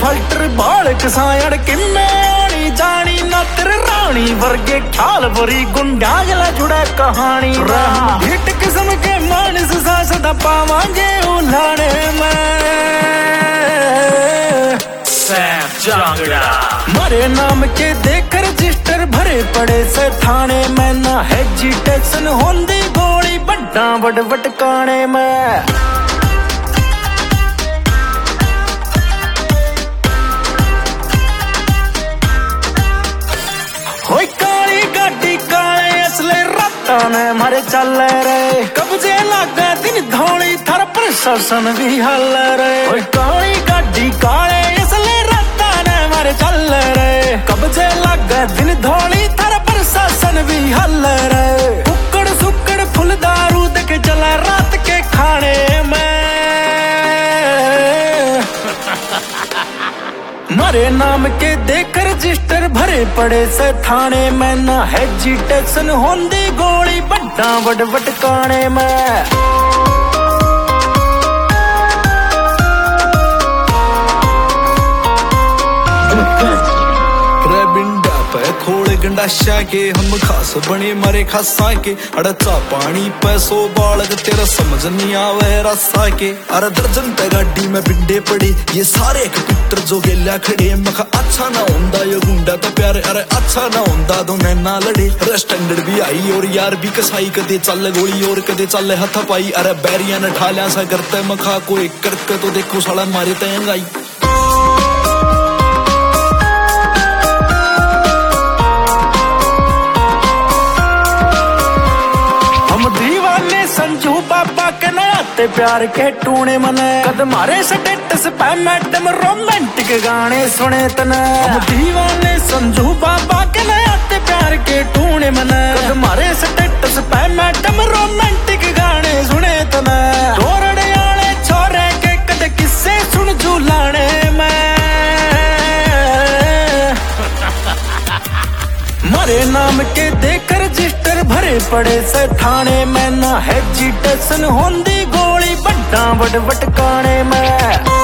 फल्टर बाल कसायड़ किन्ने आनी जानी ना तेरे रानी वर्गे ख्याल भरी गुंडा जला जुड़ा कहानी हिट किस्म के मानस सा सदा पावांगे उलाने में मारे नाम के देख रजिस्टर भरे पड़े से थाने में ना हेजिटेशन होंदी गोली बड्डा बड़ बटकाने में होई काली गाड़ी काले असले राता ने मारे चल रहे कब्जे लागा दिन धौली थर प्रशासन भी हल रहे होई काली गाड़ी काले असले चल रहे कब्जे लग दिन धौली थर प्रशासन भी हल रहे कुकड़ सुकड़ फुल दारू देके चला रात के खाने में मारे नाम के देख रजिस्टर भरे पड़े से थाने में ना हेजिटेशन होंदी गोली बड्डा बड़ बटकाने में खोड़ गंडाशा के हम खास बने मरे खासा के अड़चा पानी पैसो बालक तेरा समझ नहीं आवे रास्ता के अरे दर्जन पे गाड़ी में बिंडे पड़ी ये सारे कंप्यूटर जो गेला खड़े मखा अच्छा ना होंदा ये गुंडा तो प्यारे अरे अच्छा ना होंदा तो नैना लड़े अरे स्टैंडर्ड भी आई और यार भी कसाई कदे चल गोली और कदे चल हथा पाई अरे बैरिया ने ठालिया सा करते मखा को एक करके तो देखो साला मारे तयंगाई संजू बाबा के नयाते प्यार के टूने मने कद मारे स्टेटस पे मैडम रोमांटिक गाने सुने तने हम दीवाने संजू बाबा के नयाते प्यार के टूने मने कद मारे स्टेटस पे मैडम रोमांटिक गाने सुने तने तोरड़े आले छोरे के कद किस्से सुन झूलाने में मारे नाम के देख रजिस्टर भरे पड़े से थाने में ना हेजिटेशन होंदी गोली बड्डा बड़ बटकाने में